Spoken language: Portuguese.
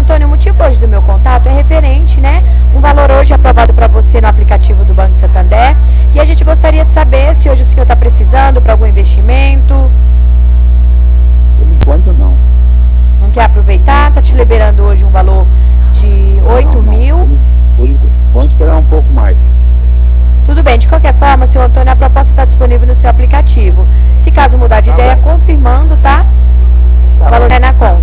Antônio, o motivo hoje do meu contato é referente, né, um valor hoje aprovado para você no aplicativo do Banco Santander, e a gente gostaria de saber se hoje o senhor está precisando para algum investimento. Por enquanto não. Não quer aproveitar? Está te liberando hoje um valor de 8 mil. Vamos esperar um pouco mais. Tudo bem, de qualquer forma, seu Antônio, a proposta está disponível no seu aplicativo. Se caso mudar de ideia, confirmando, tá? O valor é na conta.